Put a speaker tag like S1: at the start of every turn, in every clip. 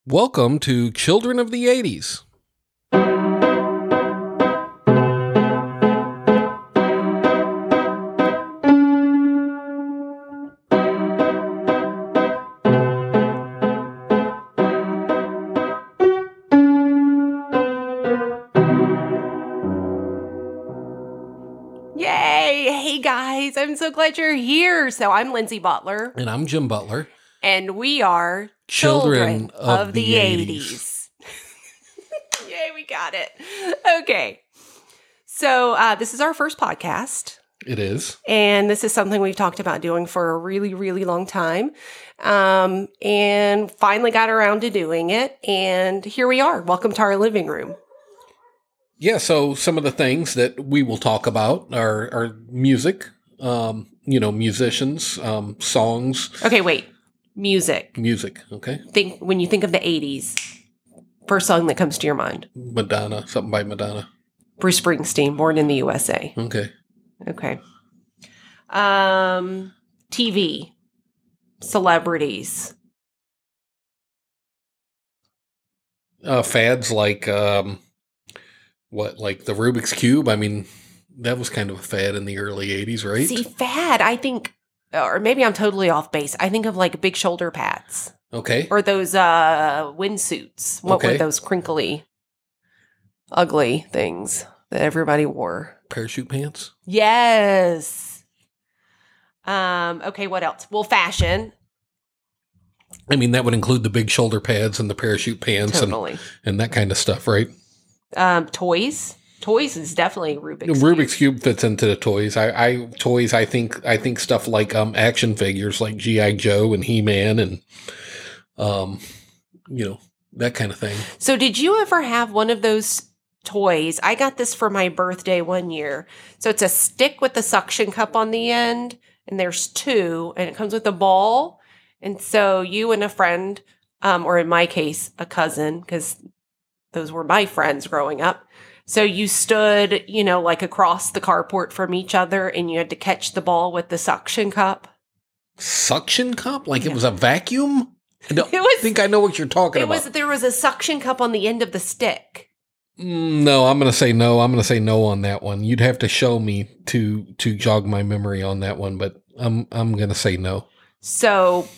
S1: Welcome to Children of the 80s.
S2: Yay! Hey guys, I'm so glad you're here. So I'm Lindsay Butler.
S1: And I'm Jim Butler.
S2: And we are
S1: Children of the 80s.
S2: Yay, we got it. Okay. So this is our first podcast.
S1: It is.
S2: And this is something we've talked about doing for a really, really long time. And finally got around to doing it. And here we are. Welcome to our living room.
S1: Yeah, so some of the things that we will talk about are music, musicians, songs.
S2: Okay, wait. Music,
S1: okay.
S2: When you think of the 80s, first song that comes to your mind?
S1: Madonna, something by Madonna.
S2: Bruce Springsteen, Born in the USA.
S1: Okay.
S2: TV, celebrities.
S1: Fads like, like the Rubik's Cube? I mean, that was kind of a fad in the early 80s, right?
S2: See, fad, I think, or maybe I'm totally off base. I think of like big shoulder pads.
S1: Okay.
S2: Or those windsuits. What were those crinkly, ugly things that everybody wore?
S1: Parachute pants?
S2: Yes. Okay, what else? Well, fashion.
S1: I mean, that would include the big shoulder pads and the parachute pants and that kind of stuff, right?
S2: Toys. Toys is definitely
S1: Rubik's Cube fits into the toys. I think stuff like action figures like G.I. Joe and He-Man and that kind of thing.
S2: So did you ever have one of those toys? I got this for my birthday one year. So it's a stick with a suction cup on the end, and there's two, and it comes with a ball. And so you and a friend, or in my case, a cousin, because those were my friends growing up. So you stood, like across the carport from each other, and you had to catch the ball with the suction cup.
S1: Suction cup? Like it was a vacuum? I think I know what you're talking about.
S2: There was a suction cup on the end of the stick.
S1: No, I'm going to say no. I'm going to say no on that one. You'd have to show me to jog my memory on that one, but I'm going to say no.
S2: So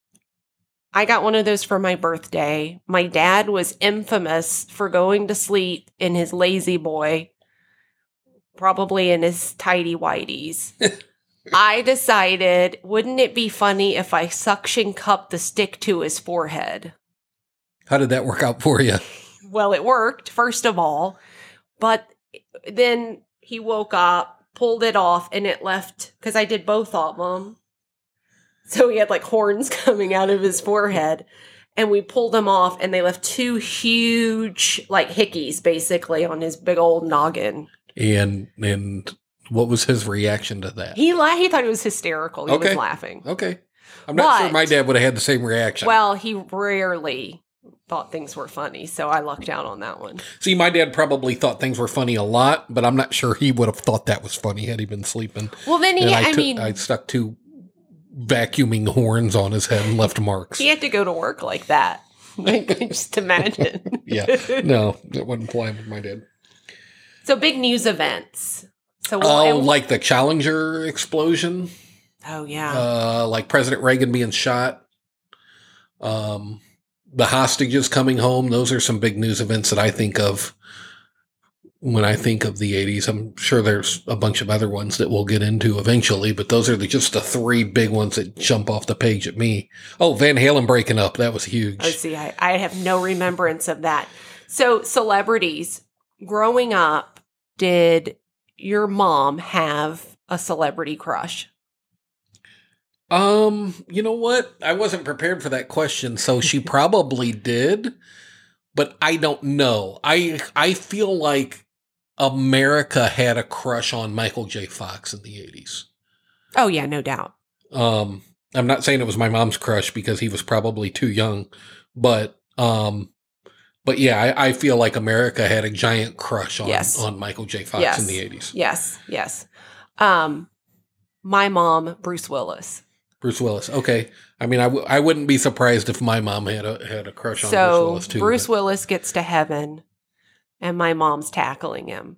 S2: I got one of those for my birthday. My dad was infamous for going to sleep in his lazy boy, probably in his tidy whities. I decided, wouldn't it be funny if I suction cupped the stick to his forehead?
S1: How did that work out for you?
S2: Well, it worked, first of all. But then he woke up, pulled it off, and it left, because I did both of them. So he had like horns coming out of his forehead, and we pulled them off, and they left two huge like hickeys basically on his big old noggin.
S1: And what was his reaction to that?
S2: He thought it was hysterical. He was laughing.
S1: Okay. I'm not sure my dad would have had the same reaction.
S2: Well, he rarely thought things were funny, so I lucked out on that one.
S1: See, my dad probably thought things were funny a lot, but I'm not sure he would have thought that was funny had he been sleeping.
S2: Well, then
S1: I stuck two vacuuming horns on his head and left marks.
S2: He had to go to work like that. Just imagine.
S1: Yeah. No, it wouldn't fly with my dad.
S2: So big news events. So
S1: like the Challenger explosion.
S2: Oh, yeah.
S1: Like President Reagan being shot. The hostages coming home. Those are some big news events that I think of when I think of the 80s. I'm sure there's a bunch of other ones that we'll get into eventually, but those are just the three big ones that jump off the page at me. Oh, Van Halen breaking up. That was huge.
S2: Oh, see, I have no remembrance of that. So celebrities, growing up, did your mom have a celebrity crush?
S1: You know what? I wasn't prepared for that question, so she probably did, but I don't know. I feel like America had a crush on Michael J. Fox in the 80s.
S2: Oh, yeah, no doubt.
S1: I'm not saying it was my mom's crush because he was probably too young, but yeah, I feel like America had a giant crush on Michael J. Fox in the 80s.
S2: Yes. My mom, Bruce Willis.
S1: Bruce Willis. Okay. I mean, I wouldn't be surprised if my mom had a crush on Bruce
S2: So
S1: Willis too.
S2: Bruce Willis gets to heaven, and my mom's tackling him.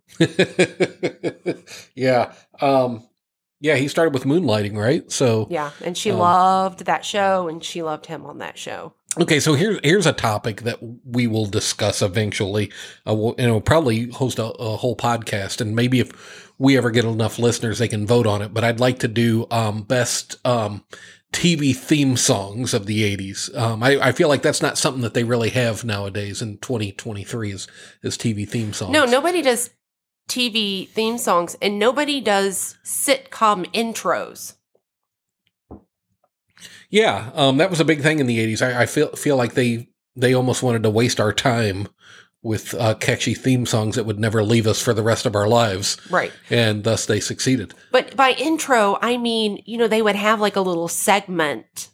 S1: Yeah. Yeah, he started with Moonlighting, right? So
S2: Yeah, and she loved that show, and she loved him on that show.
S1: okay, so here's a topic that we will discuss eventually. We'll probably host a whole podcast, and maybe if we ever get enough listeners, they can vote on it. But I'd like to do best TV theme songs of the 80s. I feel like that's not something that they really have nowadays in 2023 is TV theme songs.
S2: No, nobody does TV theme songs, and nobody does sitcom intros.
S1: Yeah, that was a big thing in the 80s. I feel like they almost wanted to waste our time with catchy theme songs that would never leave us for the rest of our lives.
S2: Right.
S1: And thus they succeeded.
S2: But by intro, I mean, they would have like a little segment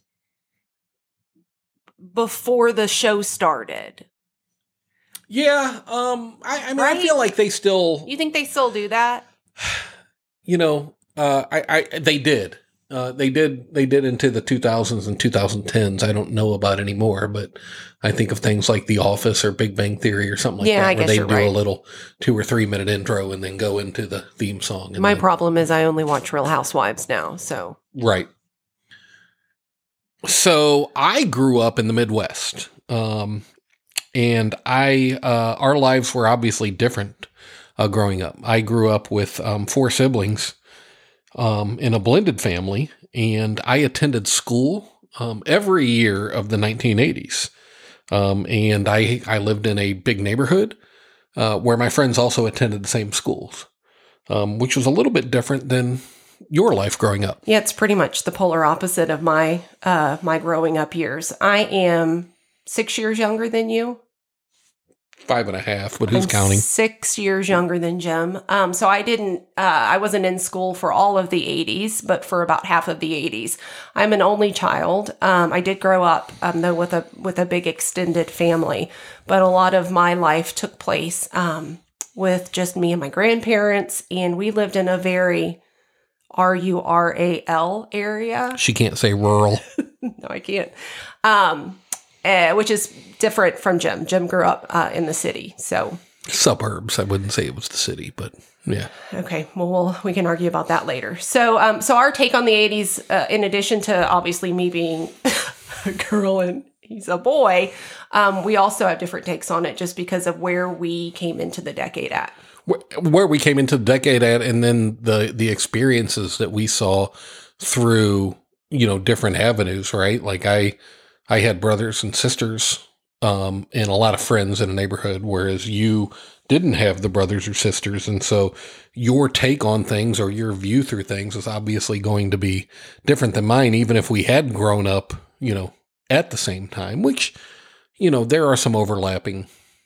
S2: before the show started.
S1: Yeah, I mean,
S2: Right?
S1: I feel like they still,
S2: You think they still do that?
S1: they did. They did into the 2000s and 2010s. I don't know about anymore, but I think of things like The Office or Big Bang Theory or something like
S2: Yeah,
S1: that,
S2: I
S1: where
S2: guess
S1: they
S2: you're
S1: do
S2: right.
S1: a little 2 or 3 minute intro and then go into the theme song. And
S2: My
S1: then,
S2: problem is I only watch Real Housewives now, so.
S1: right. So I grew up in the Midwest, and our lives were obviously different growing up. I grew up with 4 siblings in a blended family, and I attended school every year of the 1980s. And I lived in a big neighborhood where my friends also attended the same schools, which was a little bit different than your life growing up.
S2: Yeah, it's pretty much the polar opposite of my my growing up years. I am 6 years younger than you.
S1: 5.5, but who's
S2: I'm
S1: counting?
S2: 6 years younger than Jim. So I wasn't in school for all of the 80s, but for about half of the 80s. I'm an only child. I did grow up, though, with a big extended family, but a lot of my life took place with just me and my grandparents, and we lived in a very rural area.
S1: She can't say rural.
S2: No, I can't. Which is different from Jim. Jim grew up in the city, so.
S1: Suburbs. I wouldn't say it was the city, but yeah.
S2: Okay, well, we can argue about that later. So, so our take on the 80s, in addition to obviously me being a girl and he's a boy, we also have different takes on it just because of where we came into the decade at.
S1: Where we came into the decade at, and then the experiences that we saw through, different avenues, right? Like I had brothers and sisters, and a lot of friends in a neighborhood, whereas you didn't have the brothers or sisters. And so your take on things or your view through things is obviously going to be different than mine, even if we had grown up, at the same time, which, there are some overlapping,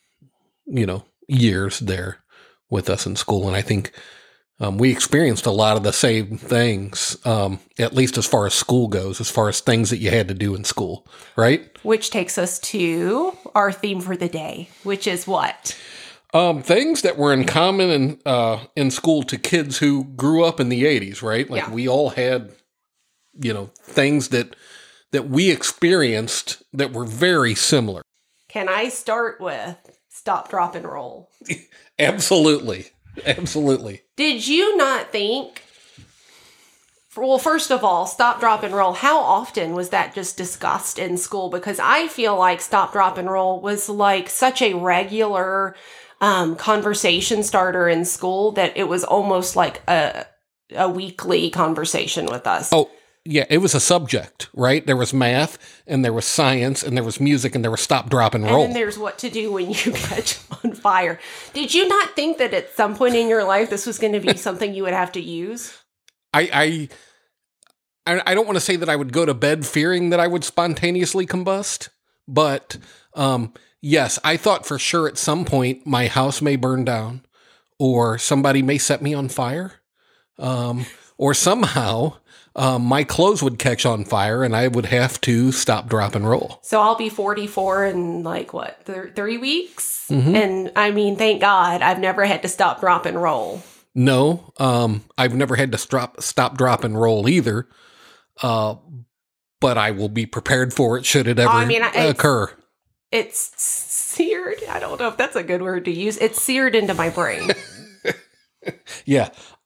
S1: years there with us in school. And I think we experienced a lot of the same things, at least as far as school goes, as far as things that you had to do in school, right?
S2: Which takes us to our theme for the day, which is what?
S1: Things that were in common in school to kids who grew up in the 80s, right? Like we all had, things that we experienced that were very similar.
S2: Can I start with Stop, Drop, and Roll?
S1: Absolutely. Absolutely.
S2: Did you not think, well, first of all, Stop, Drop, and Roll, how often was that just discussed in school? Because I feel like Stop, Drop, and Roll was like such a regular conversation starter in school that it was almost like a weekly conversation with us.
S1: Oh, yeah, it was a subject, right? There was math, and there was science, and there was music, and there was Stop, Drop, and Roll.
S2: And then there's what to do when you catch on fire. Did you not think that at some point in your life this was going to be something you would have to use?
S1: I don't want to say that I would go to bed fearing that I would spontaneously combust, but yes, I thought for sure at some point my house may burn down, or somebody may set me on fire, or somehow my clothes would catch on fire and I would have to stop, drop, and roll.
S2: So I'll be 44 in 3 weeks?
S1: Mm-hmm.
S2: And I mean, thank God I've never had to stop, drop, and roll.
S1: No, I've never had to stop, drop, and roll either. but I will be prepared for it should it ever occur.
S2: It's seared. I don't know if that's a good word to use. It's seared into my brain.
S1: Yeah.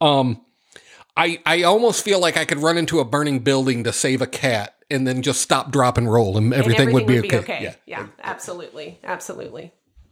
S1: I almost feel like I could run into a burning building to save a cat and then just stop, drop, and roll, and everything would be okay.
S2: Yeah, absolutely. Absolutely.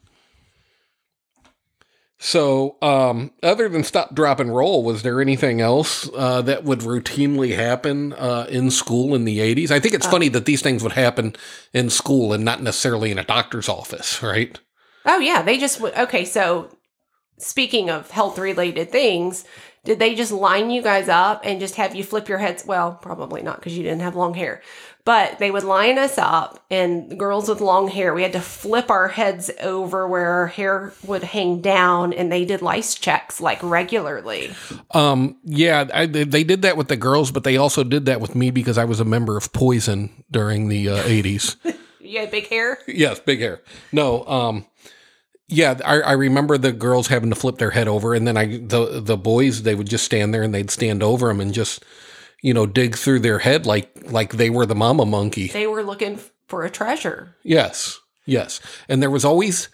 S1: So, other than stop, drop, and roll, was there anything else that would routinely happen in school in the 80s? I think it's funny that these things would happen in school and not necessarily in a doctor's office, right?
S2: Oh, yeah. They just okay, so speaking of health-related things, did they just line you guys up and just have you flip your heads? Well, probably not because you didn't have long hair. But they would line us up, and the girls with long hair, we had to flip our heads over where our hair would hang down, and they did lice checks like regularly.
S1: Yeah, they did that with the girls, but they also did that with me because I was a member of Poison during the 80s.
S2: You had big hair?
S1: Yes, big hair. No, yeah, I remember the girls having to flip their head over, and then the boys, they would just stand there and they'd stand over them and just, dig through their head like they were the mama monkey.
S2: They were looking for a treasure.
S1: Yes. And there was always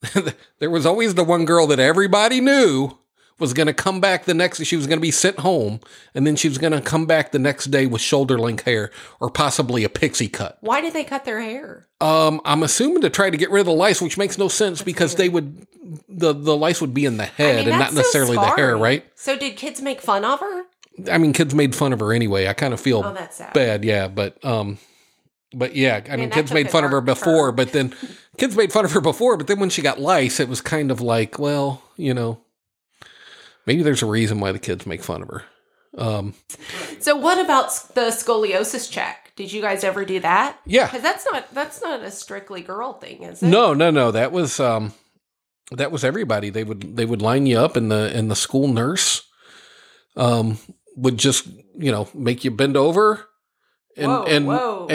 S1: the one girl that everybody knew was going to come back she was going to be sent home, and then she was going to come back the next day with shoulder length hair or possibly a pixie cut.
S2: Why did they cut their hair?
S1: I'm assuming to try to get rid of the lice, which makes no sense because the lice would be in the head and not necessarily the hair, right?
S2: So did kids make fun of her?
S1: I mean, kids made fun of her anyway. I kind of feel
S2: that's sad.
S1: bad, yeah, but yeah, I mean, kids made fun of her before, but then when she got lice, it was kind of like, well, maybe there's a reason why the kids make fun of her.
S2: So what about the scoliosis check? Did you guys ever do that?
S1: Yeah.
S2: Because that's not a strictly girl thing, is it?
S1: No. That was everybody. They would line you up, and the school nurse would just, make you bend over and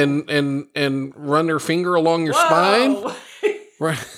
S1: run her finger along your spine. Right.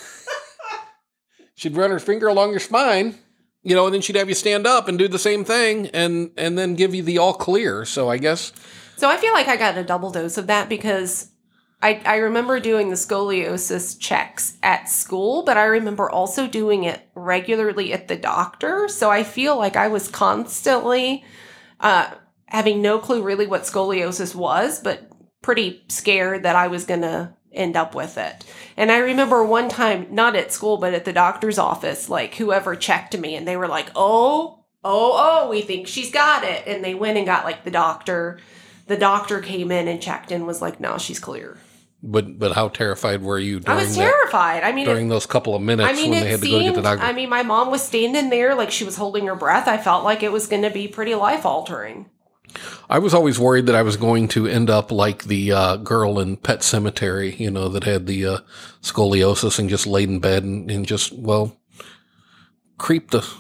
S1: She'd run her finger along your spine. And then she'd have you stand up and do the same thing and then give you the all clear. So I guess.
S2: So I feel like I got a double dose of that because I remember doing the scoliosis checks at school, but I remember also doing it regularly at the doctor. So I feel like I was constantly having no clue really what scoliosis was, but pretty scared that I was going to end up with it. And I remember one time, not at school, but at the doctor's office, like whoever checked me and they were like, oh, we think she's got it. And they went and got like the doctor. The doctor came in and checked and was like, no, she's clear.
S1: But how terrified were you during
S2: I was terrified. I mean,
S1: during those couple of minutes when they had to go to get the doctor?
S2: I mean, my mom was standing there like she was holding her breath. I felt like it was going to be pretty life-altering.
S1: I was always worried that I was going to end up like the girl in Pet Sematary, that had the scoliosis and just laid in bed and just, creep the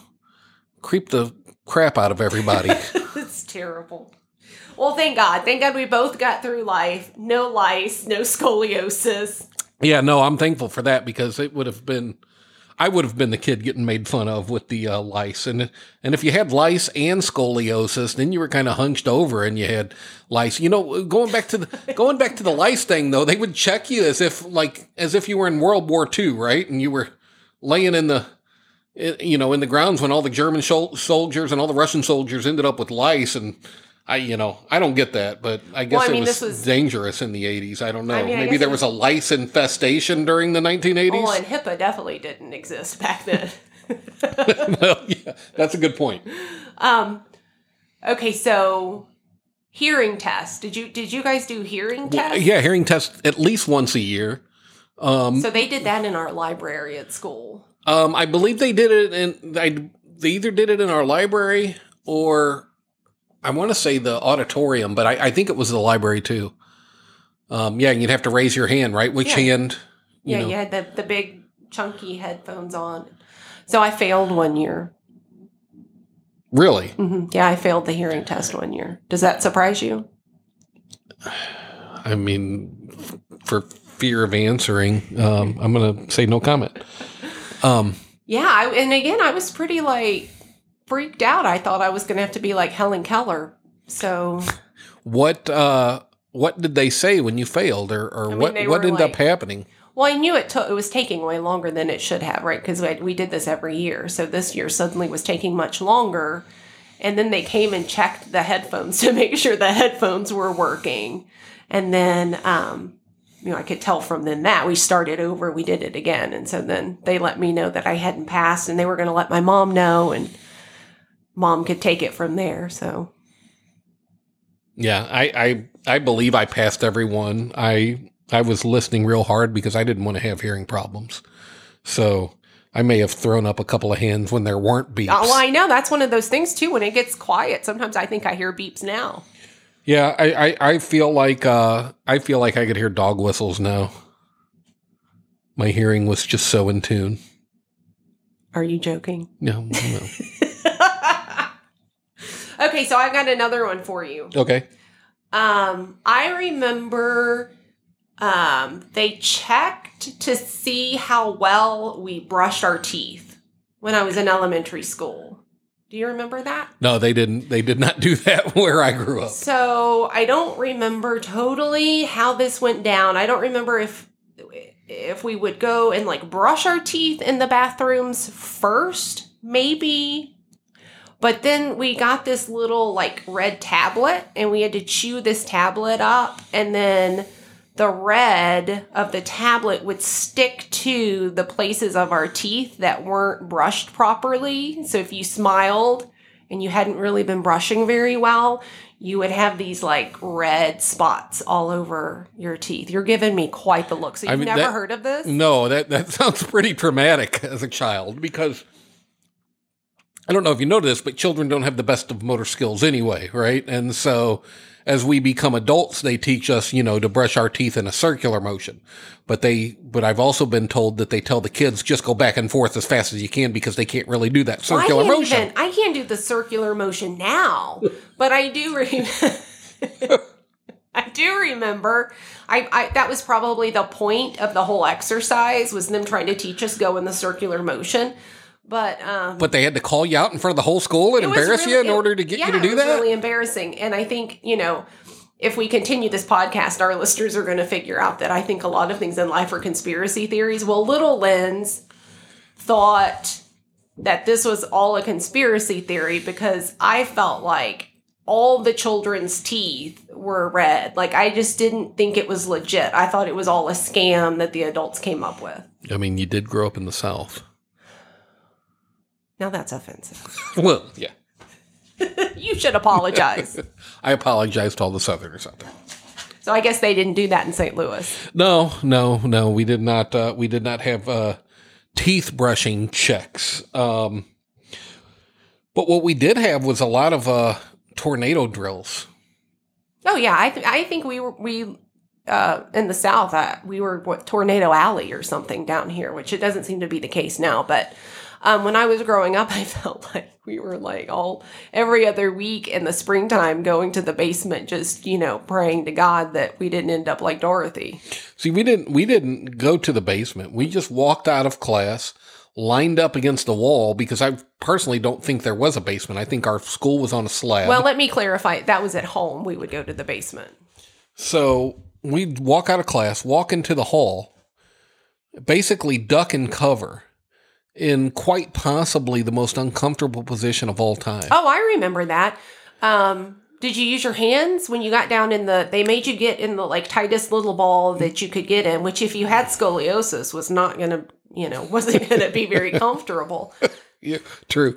S1: crap out of everybody.
S2: It's terrible. Well, thank God. Thank God we both got through life. No lice, no scoliosis.
S1: Yeah, no, I'm thankful for that because I would have been the kid getting made fun of with the lice. And if you had lice and scoliosis, then you were kind of hunched over and you had lice. Going back to the lice thing though, they would check you as if you were in World War II, right? And you were laying in the grounds when all the German soldiers and all the Russian soldiers ended up with lice. And I don't get that, but I guess it was dangerous in the 80s. I don't know. Maybe there was a lice infestation during the 1980s.
S2: Oh, and HIPAA definitely didn't exist back then.
S1: Well, yeah, that's a good point.
S2: Okay, so hearing tests. Did you guys do hearing tests?
S1: Yeah, hearing tests at least once a year.
S2: So they did that in our library at school.
S1: I believe they did it they either did it in our library or I want to say the auditorium, but I think it was the library too. You'd have to raise your hand, right? Which hand? You
S2: had the big chunky headphones on. So I failed one year.
S1: Really?
S2: Mm-hmm. Yeah, I failed the hearing test one year. Does that surprise you?
S1: I mean, for fear of answering, I'm going to say no comment.
S2: I was pretty freaked out. I thought I was going to have to be like Helen Keller. So
S1: what what did they say when you failed, or
S2: I mean,
S1: what
S2: they
S1: what
S2: were
S1: ended up
S2: like-
S1: happening?
S2: Well, I knew it was taking way longer than it should have, right? Because we did this every year. So this year suddenly was taking much longer. And then they came and checked the headphones to make sure the headphones were working. And then, I could tell from then that we started over, we did it again. And so then they let me know that I hadn't passed, and they were going to let my mom know, and Mom could take it from there. So.
S1: Yeah, I believe I passed everyone. I was listening real hard because I didn't want to have hearing problems. So I may have thrown up a couple of hands when there weren't beeps.
S2: Oh, well, I know. That's one of those things, too. When it gets quiet, sometimes I think I hear beeps now.
S1: Yeah, I feel like I could hear dog whistles now. My hearing was just so in tune.
S2: Are you joking?
S1: No.
S2: Okay, so I've got another one for you.
S1: Okay.
S2: I remember they checked to see how well we brushed our teeth when I was in elementary school. Do you remember that?
S1: No, they didn't. They did not do that where I grew up.
S2: So I don't remember totally how this went down. I don't remember if we would go and like brush our teeth in the bathrooms first, maybe. But then we got this little like red tablet, and we had to chew this tablet up, and then the red of the tablet would stick to the places of our teeth that weren't brushed properly. So if you smiled and you hadn't really been brushing very well, you would have these like red spots all over your teeth. You're giving me quite the look. So you've never heard of this?
S1: No, that sounds pretty traumatic as a child, because I don't know if you know this, but children don't have the best of motor skills anyway, right? And so as we become adults, they teach us, to brush our teeth in a circular motion. But I've also been told that they tell the kids just go back and forth as fast as you can, because they can't really do that circular motion.
S2: I can't do the circular motion now, but I do I do remember. I that was probably the point of the whole exercise, was them trying to teach us go in the circular motion. But
S1: they had to call you out in front of the whole school and embarrass you in order to get you to do that?
S2: It was really embarrassing. And I think, if we continue this podcast, our listeners are going to figure out that I think a lot of things in life are conspiracy theories. Well, little Linz thought that this was all a conspiracy theory because I felt like all the children's teeth were red. Like, I just didn't think it was legit. I thought it was all a scam that the adults came up with.
S1: I mean, you did grow up in the South.
S2: Now that's offensive.
S1: Well, yeah.
S2: You should apologize.
S1: I apologize to all the Southerners out there.
S2: So I guess they didn't do that in St. Louis.
S1: No. We did not. We did not have teeth brushing checks. But what we did have was a lot of tornado drills.
S2: Oh yeah, I think we in the South. We were Tornado Alley or something down here, which it doesn't seem to be the case now, but. When I was growing up, I felt like we were like every other week in the springtime going to the basement, just, praying to God that we didn't end up like Dorothy.
S1: See, we didn't go to the basement. We just walked out of class, lined up against the wall, because I personally don't think there was a basement. I think our school was on a slab.
S2: Well, let me clarify. That was at home. We would go to the basement.
S1: So we'd walk out of class, walk into the hall, basically duck and cover, in quite possibly the most uncomfortable position of all time.
S2: Oh, I remember that. Did you use your hands when you got down they made you get in the like tightest little ball that you could get in, which if you had scoliosis was not going to, wasn't going to be very comfortable.
S1: Yeah, true.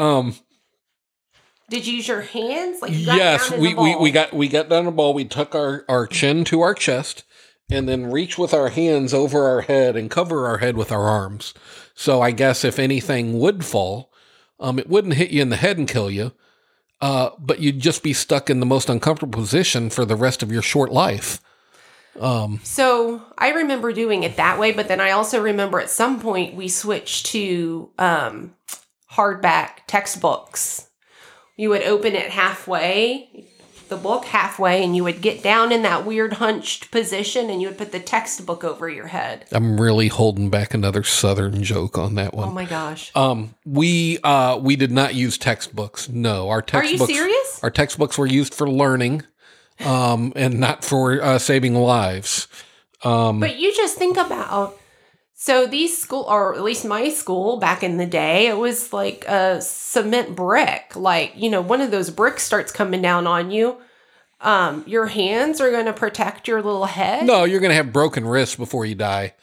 S2: Did you use your hands? Like
S1: yes, we got down the ball. We took our chin to our chest and then reach with our hands over our head and cover our head with our arms. So I guess if anything would fall, it wouldn't hit you in the head and kill you, but you'd just be stuck in the most uncomfortable position for the rest of your short life.
S2: So I remember doing it that way, but then I also remember at some point we switched to hardback textbooks. You would open it halfway, the book halfway, and you would get down in that weird hunched position and you would put the textbook over your head.
S1: I'm really holding back another Southern joke on that one.
S2: Oh my gosh.
S1: We did not use textbooks. No, our textbooks.
S2: Are you serious?
S1: Our textbooks were used for learning, and not for saving lives.
S2: But you just think about, so these school, or at least my school back in the day, it was like a cement brick. Like, one of those bricks starts coming down on you. Your hands are going to protect your little head.
S1: No, you're going to have broken wrists before you die.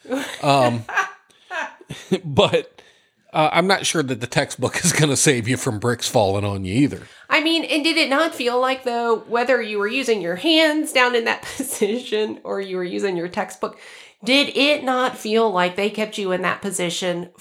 S1: But I'm not sure that the textbook is going to save you from bricks falling on you either.
S2: I mean, and did it not feel like, though, whether you were using your hands down in that position or you were using your textbook, did it not feel like they kept you in that position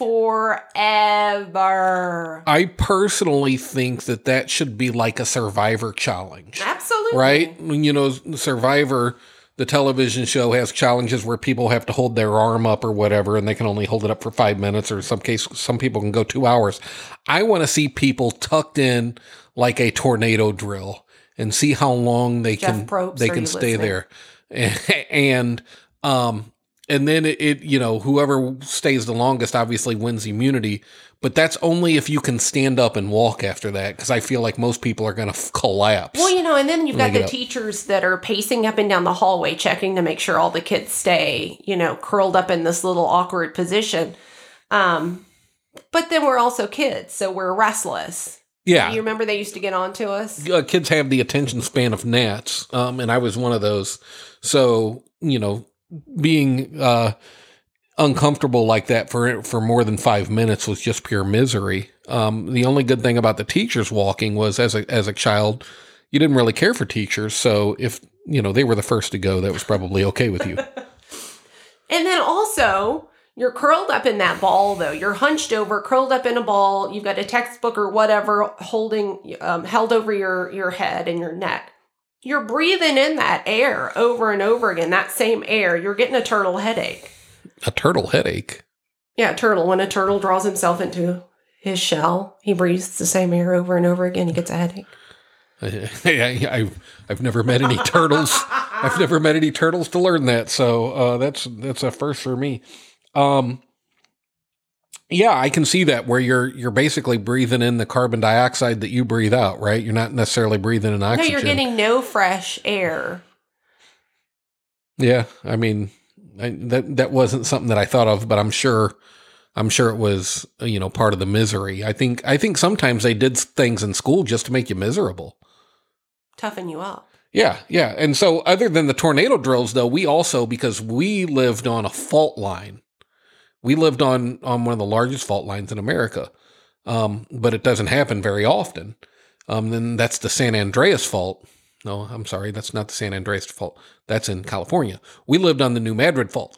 S2: forever?
S1: I personally think that should be like a Survivor challenge.
S2: Absolutely.
S1: Right? Survivor, the television show, has challenges where people have to hold their arm up or whatever, and they can only hold it up for 5 minutes, or some people can go 2 hours. I want to see people tucked in like a tornado drill and see how long they can stay there. And then whoever stays the longest obviously wins immunity, but that's only if you can stand up and walk after that, because I feel like most people are going to collapse.
S2: Well, and then you've got the teachers that are pacing up and down the hallway, checking to make sure all the kids stay, curled up in this little awkward position. But then we're also kids, so we're restless.
S1: Yeah.
S2: You remember they used to get on to us?
S1: Kids have the attention span of gnats, and I was one of those. So, being uncomfortable like that for more than 5 minutes was just pure misery. The only good thing about the teachers walking was, as a child, you didn't really care for teachers. So if they were the first to go, that was probably okay with you.
S2: And then also, you're curled up in that ball, though. You're hunched over, curled up in a ball. You've got a textbook or whatever held over your head and your neck. You're breathing in that air over and over again, that same air. You're getting a turtle headache.
S1: A turtle headache?
S2: Yeah, a turtle. When a turtle draws himself into his shell, he breathes the same air over and over again. He gets a headache.
S1: I've never met any turtles. I've never met any turtles to learn that. So that's a first for me. Yeah, I can see that, where you're basically breathing in the carbon dioxide that you breathe out, right? You're not necessarily breathing in oxygen.
S2: No, you're getting no fresh air.
S1: Yeah, I mean, that wasn't something that I thought of, but I'm sure it was, part of the misery. I think sometimes they did things in school just to make you miserable.
S2: Toughen you up.
S1: Yeah. And so other than the tornado drills, though, we also, because we lived on a fault line, we lived on one of the largest fault lines in America, but it doesn't happen very often. Then that's the San Andreas Fault. No, I'm sorry, that's not the San Andreas Fault. That's in California. We lived on the New Madrid Fault.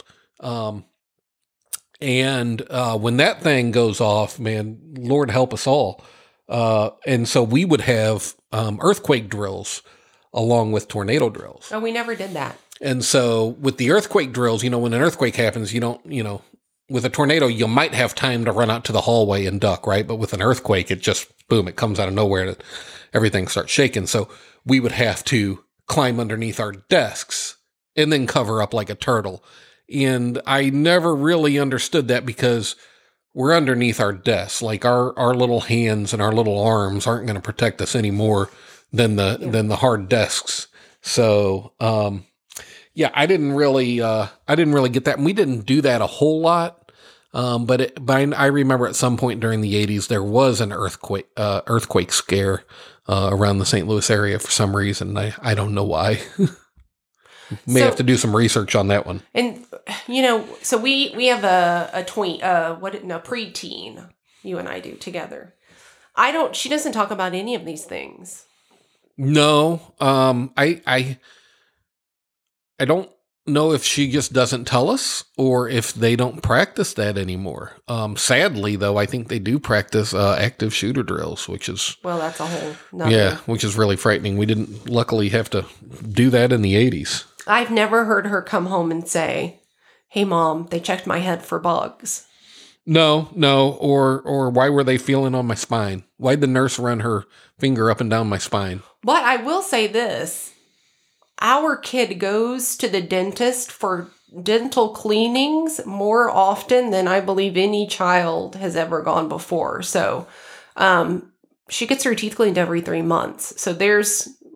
S1: And when that thing goes off, man, Lord help us all. And so we would have earthquake drills along with tornado drills.
S2: Oh, we never did that.
S1: And so with the earthquake drills, when an earthquake happens, you don't, with a tornado, you might have time to run out to the hallway and duck, right? But with an earthquake, it just, boom, it comes out of nowhere. Everything starts shaking. So we would have to climb underneath our desks and then cover up like a turtle. And I never really understood that, because we're underneath our desks. Like our little hands and our little arms aren't going to protect us any more than the hard desks. So, yeah, I didn't really get that. And we didn't do that a whole lot. But I remember at some point during the 80s, there was an earthquake scare, around the St. Louis area for some reason. I don't know why. Have to do some research on that one.
S2: And, so we have a preteen, you and I do together. She doesn't talk about any of these things.
S1: No, I don't know if she just doesn't tell us or if they don't practice that anymore. Sadly, though, I think they do practice active shooter drills, which is...
S2: Well, that's a whole... Nothing.
S1: Yeah, which is really frightening. We didn't luckily have to do that in the 80s.
S2: I've never heard her come home and say, "Hey, Mom, they checked my head for bugs."
S1: No, or why were they feeling on my spine? Why'd the nurse run her finger up and down my spine?
S2: But I will say this. Our kid goes to the dentist for dental cleanings more often than I believe any child has ever gone before. So she gets her teeth cleaned every 3 months. So there's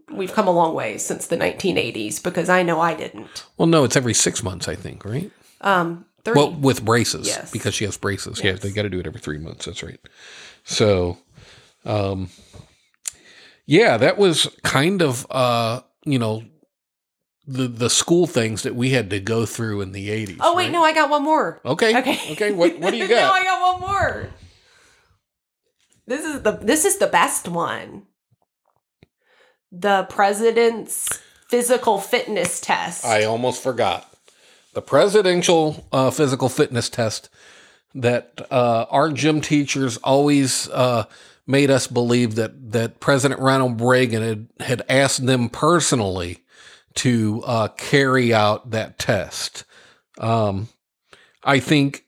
S2: we've come a long way since the 1980s because I know I didn't.
S1: Well, no, it's every 6 months, I think, right?
S2: 30.
S1: Well, with braces,
S2: Yes.
S1: because she has braces.
S2: Yes.
S1: Yeah, they got to do it every 3 months. That's right. So, yeah, that was kind of, the school things that we had to go through in the 80s.
S2: Oh, wait,
S1: right?
S2: no, I got one more.
S1: Okay.
S2: Okay.
S1: What do you
S2: No,
S1: got?
S2: I got one more. This is the best one. The president's physical fitness test.
S1: I almost forgot. The presidential physical fitness test that our gym teachers always made us believe that President Ronald Reagan had asked them personally to carry out that test. I think,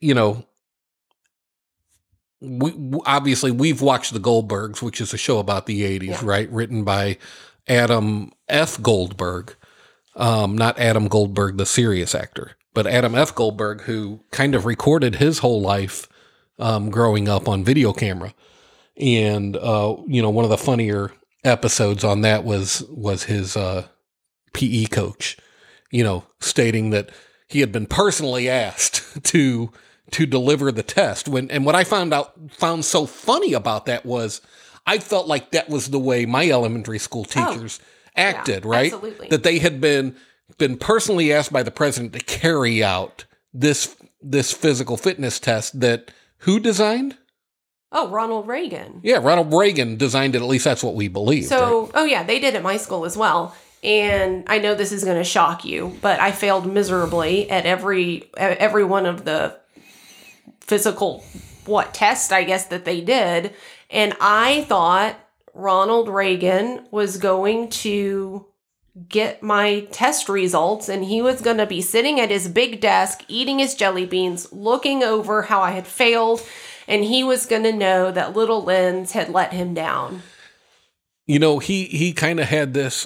S1: obviously we've watched The Goldbergs, which is a show about the 80s, right? Written by Adam F. Goldberg. Not Adam Goldberg, the serious actor, but Adam F. Goldberg, who kind of recorded his whole life growing up on video camera. And, one of the funnier episodes on that was his PE coach, stating that he had been personally asked to deliver the test. And what I found so funny about that was I felt like that was the way my elementary school teachers acted, right?
S2: Absolutely.
S1: That they had been personally asked by the president to carry out this physical fitness test that who designed?
S2: Oh, Ronald Reagan.
S1: Yeah, Ronald Reagan designed it. At least that's what we believe.
S2: So,
S1: right?
S2: they did at my school as well. And I know this is going to shock you, but I failed miserably at every one of the physical tests, I guess, that they did. And I thought Ronald Reagan was going to get my test results and he was going to be sitting at his big desk, eating his jelly beans, looking over how I had failed. And he was going to know that little Linz had let him down.
S1: He kind of had this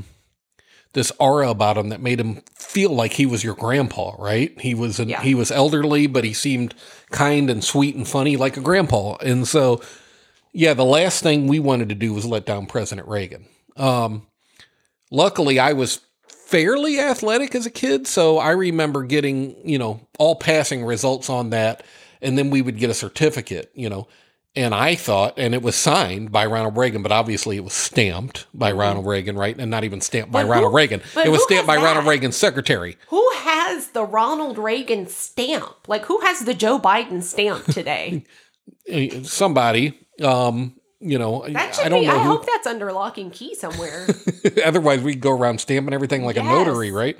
S1: aura about him that made him feel like he was your grandpa, right? He was he was elderly, but he seemed kind and sweet and funny like a grandpa. And so, yeah, the last thing we wanted to do was let down President Reagan. Luckily, I was fairly athletic as a kid, so I remember getting, all passing results on that, and then we would get a certificate, and I thought, and it was signed by Ronald Reagan, but obviously it was stamped by Ronald Reagan, right? And not even stamped by Ronald Reagan. It was stamped by Ronald Reagan's secretary.
S2: Who has the Ronald Reagan stamp? Like, who has the Joe Biden stamp today?
S1: Somebody,
S2: That should
S1: I don't
S2: be,
S1: know.
S2: I hope that's under lock and key somewhere.
S1: Otherwise, we'd go around stamping everything like a notary, right?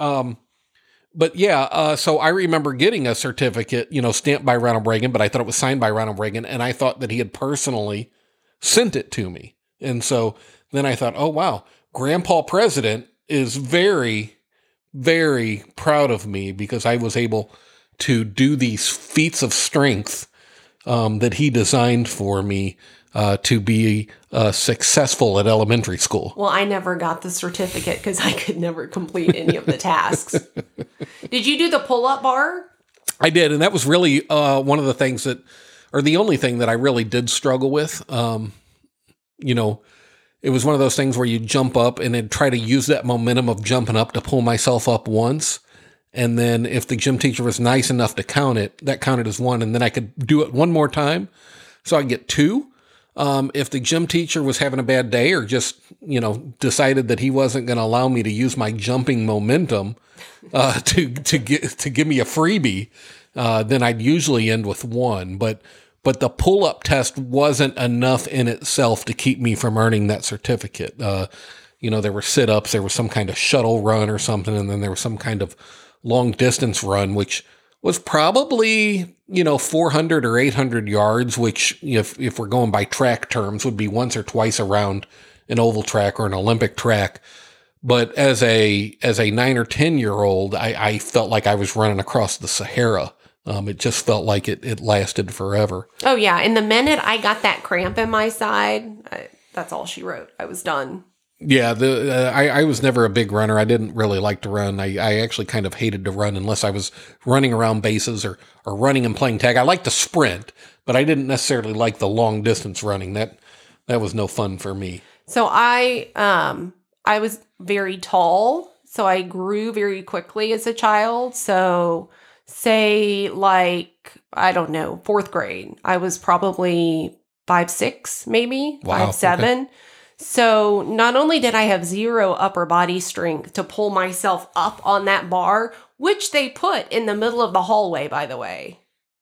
S1: But yeah, so I remember getting a certificate, stamped by Ronald Reagan, but I thought it was signed by Ronald Reagan, and I thought that he had personally sent it to me. And so then I thought, oh, wow, Grandpa President is very, very proud of me because I was able to do these feats of strength that he designed for me to be successful at elementary school.
S2: Well, I never got the certificate because I could never complete any of the tasks. Did you do the pull-up bar?
S1: I did, and that was really one of the things or the only thing that I really did struggle with. It was one of those things where you jump up and then try to use that momentum of jumping up to pull myself up once. And then if the gym teacher was nice enough to count it, that counted as one, and then I could do it one more time. So I get two. If the gym teacher was having a bad day or just, decided that he wasn't going to allow me to use my jumping momentum to give me a freebie, then I'd usually end with one. But the pull-up test wasn't enough in itself to keep me from earning that certificate. There were sit-ups, there was some kind of shuttle run or something, and then there was some kind of long-distance run, which was probably, 400 or 800 yards, which if we're going by track terms would be once or twice around an oval track or an Olympic track. But as a 9 or 10 year old, I felt like I was running across the Sahara. It just felt like it lasted forever.
S2: Oh yeah. And the minute I got that cramp in my side, that's all she wrote. I was done.
S1: Yeah, I was never a big runner. I didn't really like to run. I actually kind of hated to run unless I was running around bases or running and playing tag. I liked to sprint, but I didn't necessarily like the long distance running. That was no fun for me.
S2: So I was very tall, so I grew very quickly as a child. So say like, I don't know, 4th grade, I was probably 5'6", maybe
S1: Wow,
S2: 5'7".
S1: okay.
S2: So not only did I have zero upper body strength to pull myself up on that bar, which they put in the middle of the hallway, by the way.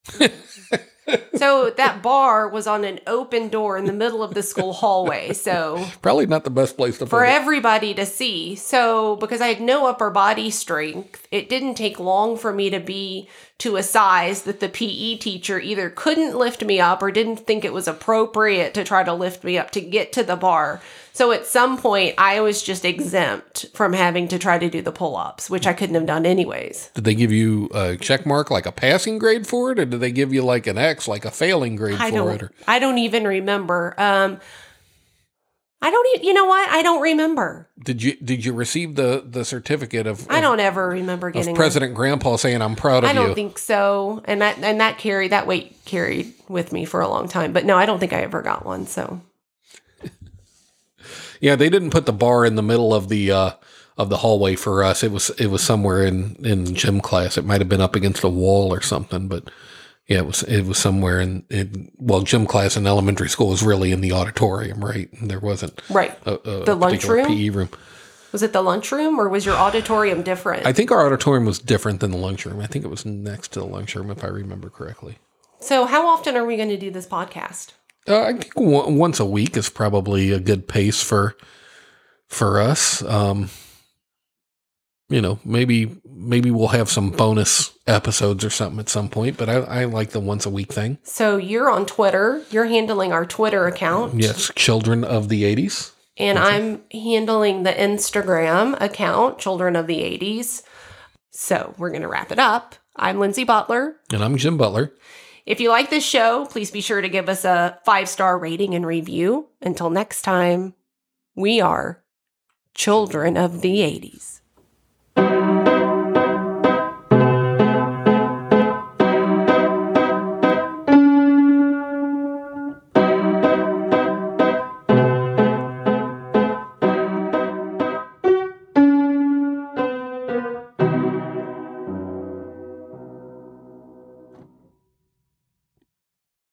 S2: So that bar was on an open door in the middle of the school hallway. So
S1: Probably not the best place to
S2: for
S1: put it.
S2: everybody to see. So because I had no upper body strength, it didn't take long for me to be to a size that the PE teacher either couldn't lift me up or didn't think it was appropriate to try to lift me up to get to the bar. So at some point, I was just exempt from having to try to do the pull-ups, which I couldn't have done anyways.
S1: Did they give you a check mark, like a passing grade for it, or did they give you like an X, like a failing grade for it? Or?
S2: I don't even remember. You know what? I don't remember.
S1: Did you receive the certificate of
S2: I don't ever remember getting
S1: of President Grandpa saying I'm proud of you?
S2: I don't think so. And that weight carried with me for a long time. But no, I don't think I ever got one. So
S1: yeah, they didn't put the bar in the middle of the hallway for us. It was somewhere in gym class. It might have been up against a wall or something, but yeah, it was somewhere in gym class in elementary school was really in the auditorium, right? There wasn't
S2: right the lunchroom,
S1: PE room.
S2: Was it the lunchroom or was your auditorium different?
S1: I think our auditorium was different than the lunchroom. I think it was next to the lunchroom, if I remember correctly. So
S2: how often are we going to do this podcast?
S1: I think once a week is probably a good pace for us. Maybe we'll have some bonus episodes or something at some point, but I like the once a week thing.
S2: So you're on Twitter. You're handling our Twitter account.
S1: Yes, Children of the 80s.
S2: And I'm handling the Instagram account, Children of the 80s. So we're going to wrap it up. I'm Lindsay Butler.
S1: And I'm Jim Butler.
S2: If you like this show, please be sure to give us a 5-star rating and review. Until next time, we are Children of the 80s.